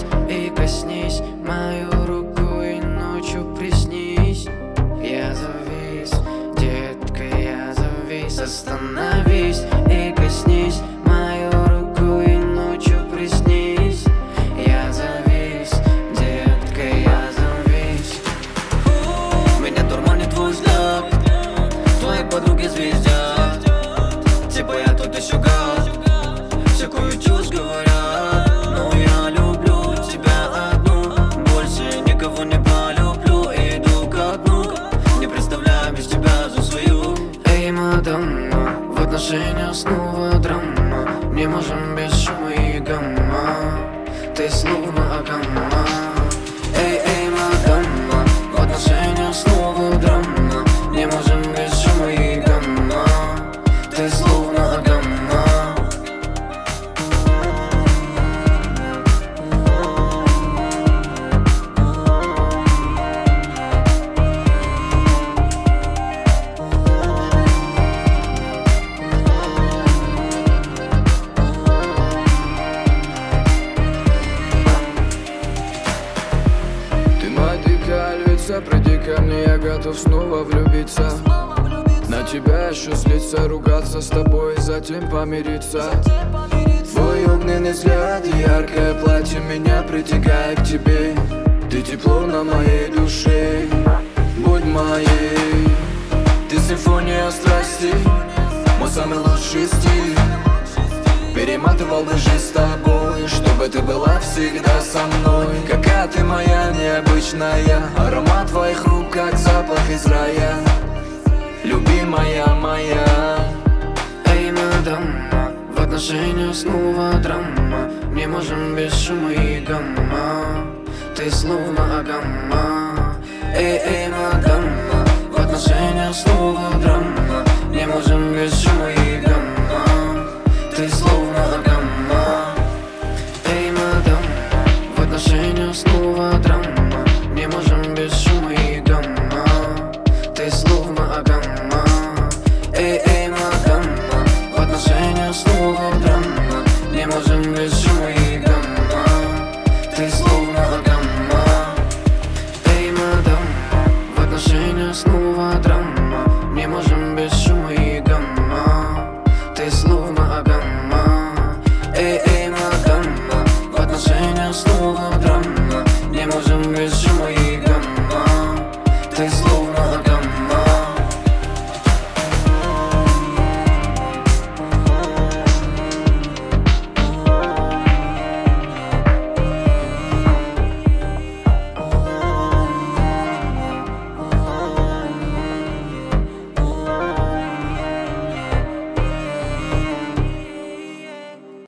завис и коснись мою руку и ночью приснись. Я завис, детка, я завис. Остановись и коснись мою руку и ночью приснись. Я завис, детка, я завис. Меня дурманит твой взгляд, твои подруги звездят. Типа я тут еще гад, всякую чушь говорят. Но я люблю тебя одну, больше никого не полюблю. Иду ко дну, не представляю без тебя за свою. Эй, мадама, в отношениях снова драма. Не можем без шума и гамма, ты словно агамма. Эй, мадама, в отношениях снова драма. Не можем без шума и гамма, ты словно агамма. Приди ко мне, я готов снова влюбиться. На тебя еще злиться, ругаться с тобой и затем помириться. Твой огненный взгляд и яркое платье меня притягает к тебе. Ты тепло на моей душе, будь моей. Ты симфония страсти, мой самый лучший стиль. Перематывал бы жизнь с тобой, чтобы ты была всегда со мной. Какая ты моя необычная, аромат твоих рук, как запах из рая. Любимая моя. Эй, мадама, в отношениях снова драма. Не можем без шума и гамма, ты словно агамма. Эй, мадама, в отношениях снова драма. Не можем без шума и гамма, ты словно агамма. Эй, мадама, в отношениях снова драма. Не можем без шума и гамма, ты словно агамма. Эй, мадама, в отношениях снова драма. Не можем без шума и гамма, ты словно агамма. Эй, мадама, в отношениях снова драма. Не можем без шума и гамма, ты словно агамма.